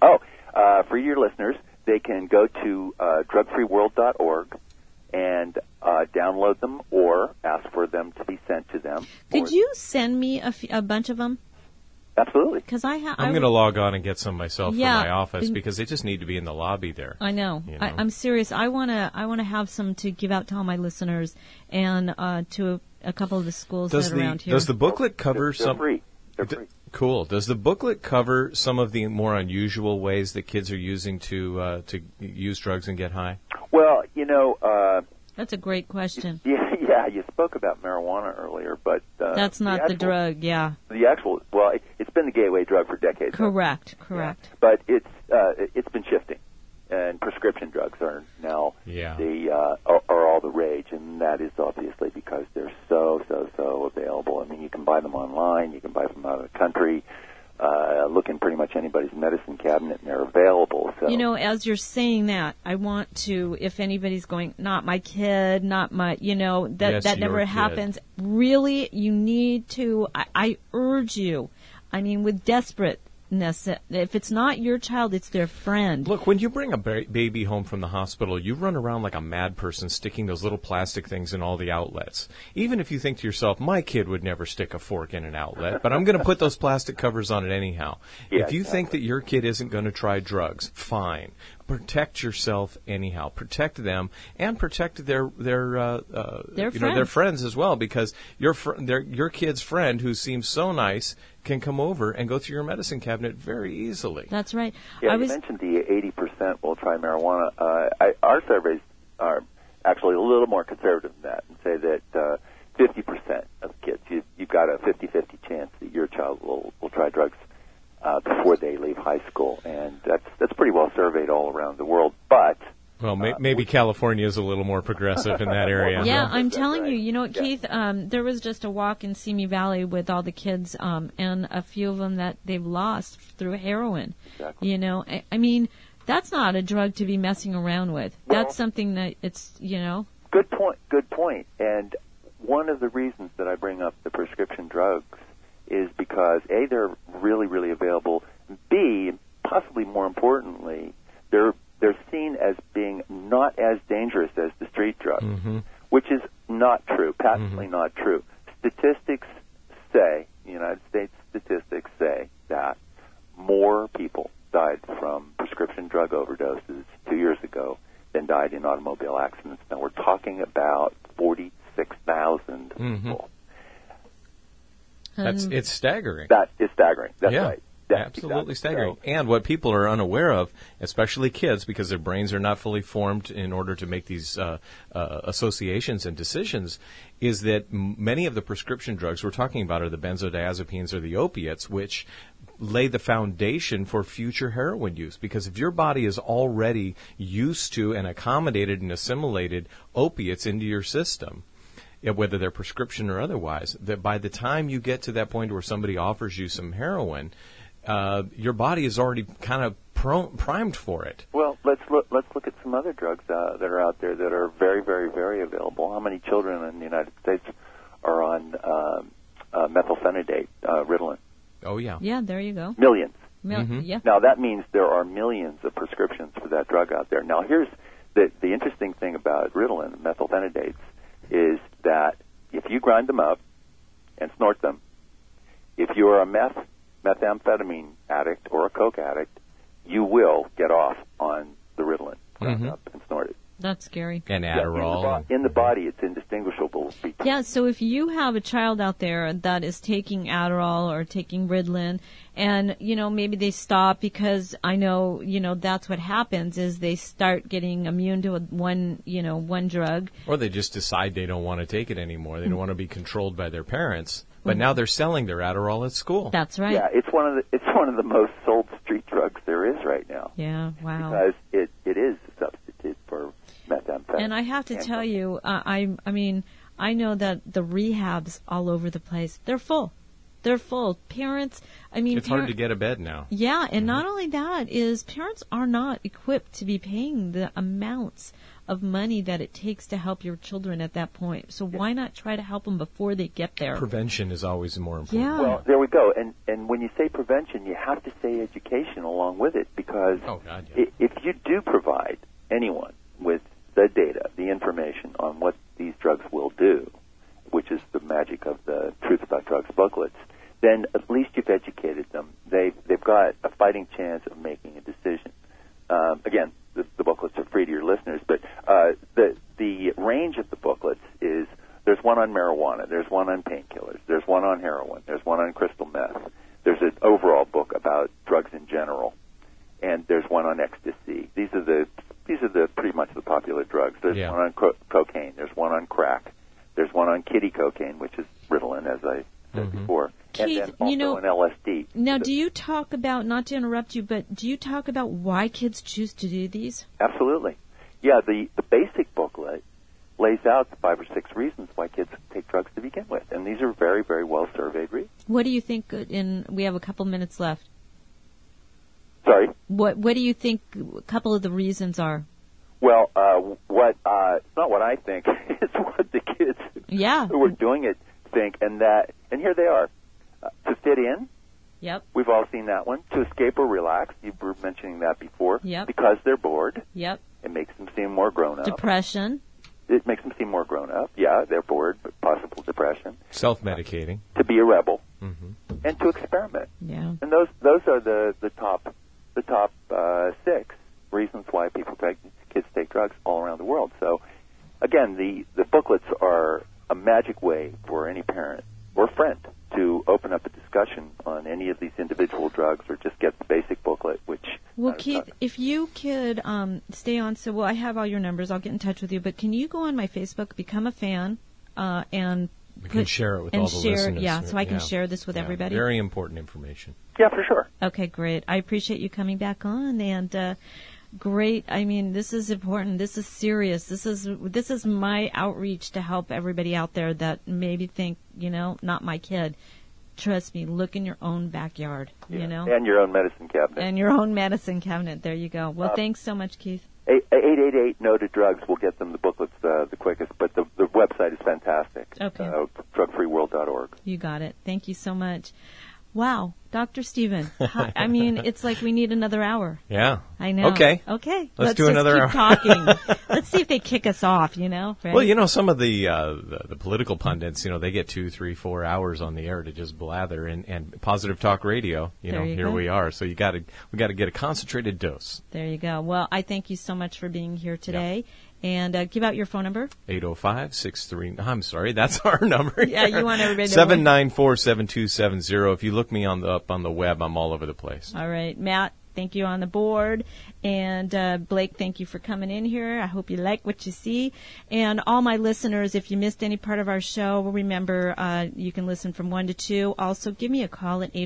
For your listeners, they can go to drugfreeworld.org and download them or ask for them to be sent to them. Could you send me a bunch of them? Absolutely. Because I'm going to log on and get some myself from my office because they just need to be in the lobby there. I know. I'm serious. I want to have some to give out to all my listeners and to a couple of the schools that are around here. Does the booklet cover some? They're free. Cool. Does the booklet cover some of the more unusual ways that kids are using to use drugs and get high? Well, that's a great question. Yeah, you spoke about marijuana earlier, but that's not the drug. Yeah. It's been the gateway drug for decades. Correct. Yeah. But it's been shifting, and prescription drugs are now are all the rage, and that is obviously because they're so available. I mean, you can buy them online, you can buy them out of the country. Look in pretty much anybody's medicine cabinet, and they're available. So. As you're saying that, I want to, if anybody's going, not my kid, not my, that never happens. Really, you need to, I urge you, with desperateness, if it's not your child, it's their friend. Look, when you bring a baby home from the hospital, you run around like a mad person sticking those little plastic things in all the outlets. Even if you think to yourself, my kid would never stick a fork in an outlet, but I'm going to put those plastic covers on it anyhow. If you think that your kid isn't going to try drugs, fine. protect yourself anyhow. Protect them and protect their friends as well, because your kid's friend who seems so nice can come over and go through your medicine cabinet very easily. That's right. Yeah, you mentioned the 80% will try marijuana. Our surveys are actually a little more conservative than that and say that 50% of kids, you've got a 50-50 chance that your child will try drugs before they leave high school, and that's pretty well surveyed all around the world. But maybe California is a little more progressive in that area. Yeah, I'm telling you. You know what, Keith? There was just a walk in Simi Valley with all the kids, and a few of them that they've lost through heroin. Exactly. You know, I mean, that's not a drug to be messing around with. Well, that's something that it's, you know. Good point. And one of the reasons that I bring up the prescription drugs is because, A, they're really, really available. B, possibly more importantly, they're seen as being not as dangerous as the street drugs, which is not true, patently not true. Statistics say, the United States statistics say that more people died from prescription drug overdoses 2 years ago than died in automobile accidents. Now we're talking about 46,000 people. It's staggering. That is staggering. That's right. Absolutely staggering. So, and what people are unaware of, especially kids, because their brains are not fully formed in order to make these associations and decisions, is that many of the prescription drugs we're talking about are the benzodiazepines or the opiates, which lay the foundation for future heroin use. Because if your body is already used to and accommodated and assimilated opiates into your system, whether they're prescription or otherwise, that by the time you get to that point where somebody offers you some heroin, your body is already kind of primed for it. Well, let's look at some other drugs that are out there that are very, very, very available. How many children in the United States are on methylphenidate, Ritalin? Oh, yeah. Yeah, there you go. Millions. Yeah. Now, that means there are millions of prescriptions for that drug out there. Now, here's the interesting thing about Ritalin, methylphenidates, is that if you grind them up and snort them, if you're a methamphetamine addict or a coke addict, you will get off on the Ritalin, ground up and snorted. That's scary. And Adderall. In the body, it's indistinguishable. Yeah, so if you have a child out there that is taking Adderall or taking Ritalin, and, maybe they stop because I know, that's what happens is they start getting immune to one drug. Or they just decide they don't want to take it anymore. They don't want to be controlled by their parents. But now they're selling their Adderall at school. That's right. Yeah, it's one of the most sold street drugs there is right now. Yeah, wow. Because it is a substitute for methamphetamine. And I have to tell you, I know that the rehabs all over the place, they're full. They're full. Parents, it's hard to get a bed now. Yeah, and not only that is parents are not equipped to be paying the amounts of money that it takes to help your children at that point. So why not try to help them before they get there? Prevention is always more important. Yeah. Well, there we go. And when you say prevention, you have to say education along with it, because if you do provide anyone with the data, the information on what these drugs will do, which is the magic of the Truth About Drugs booklets, then at least you've educated them. They've got a fighting chance of making a decision. Again, the booklets are free to your listeners, but the range of the booklets is there's one on marijuana, there's one on painkillers, there's one on heroin, there's one on crystal meth, there's an overall book about drugs in general, and there's one on ecstasy. These are the pretty much the popular drugs. There's one on cocaine, there's one on crack, there's one on kiddie cocaine, which is Ritalin, as I said before. Keith, and then also an LSD. Now, do you talk about, not to interrupt you, but do you talk about why kids choose to do these? Absolutely. Yeah, the basic booklet lays out the 5 or 6 reasons why kids take drugs to begin with, and these are very, very well surveyed reasons. What do you think, we have a couple minutes left. Sorry? What do you think a couple of the reasons are? Well, it's not what I think, it's what the kids who are doing it think, and here they are. To fit in, yep. We've all seen that one. To escape or relax, you were mentioning that before. Yep. Because they're bored. Yep. It makes them seem more grown up. Depression. It makes them seem more grown up. Yeah, they're bored, but possible depression. Self-medicating. To be a rebel. And to experiment. Yeah. And those are the top 6 reasons why magic way for any parent or friend to open up a discussion on any of these individual drugs, or just get the basic booklet, which... Well, Keith, if you could stay on, so I have all your numbers. I'll get in touch with you. But can you go on my Facebook, become a fan, and... We can share it with all the listeners. Yeah, so I can share this with everybody. Very important information. Yeah, for sure. Okay, great. I appreciate you coming back on, and great. I mean, this is important. This is serious. This is my outreach to help everybody out there that maybe think, not my kid. Trust me, look in your own backyard, And your own medicine cabinet. And your own medicine cabinet. There you go. Well, thanks so much, Keith. 888-NO-TO-DRUGS will get them the booklets the quickest, but the website is fantastic. Okay. Drugfreeworld.org. You got it. Thank you so much. Wow, Dr. Stephen. I mean, it's like we need another hour. Yeah. I know. Okay. Let's do another hour. Talking. Let's see if they kick us off, Right? Well, some of the political pundits, they get 2, 3, 4 hours on the air to just blather, and Positive Talk Radio, here we are. So we got to get a concentrated dose. There you go. Well, I thank you so much for being here today. Yep. And give out your phone number. 805-63... I'm sorry, that's our number. Yeah, you want everybody to know. 794-7270. If you look me up on the web, I'm all over the place. All right. Matt, thank you on the board. And Blake, thank you for coming in here. I hope you like what you see. And all my listeners, if you missed any part of our show, remember you can listen from 1 to 2. Also, give me a call at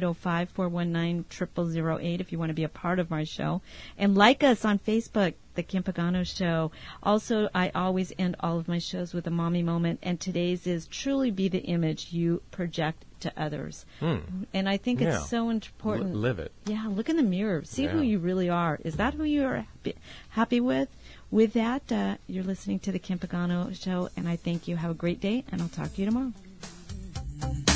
805-419-0008 if you want to be a part of my show. And like us on Facebook, The Kim Pagano Show. Also, I always end all of my shows with a mommy moment, and today's is truly be the image you project to others. And I think it's so important. Live it. Yeah, look in the mirror. See who you really are. Is that who you are happy with? With that, you're listening to The Kim Pagano Show, and I thank you. Have a great day, and I'll talk to you tomorrow.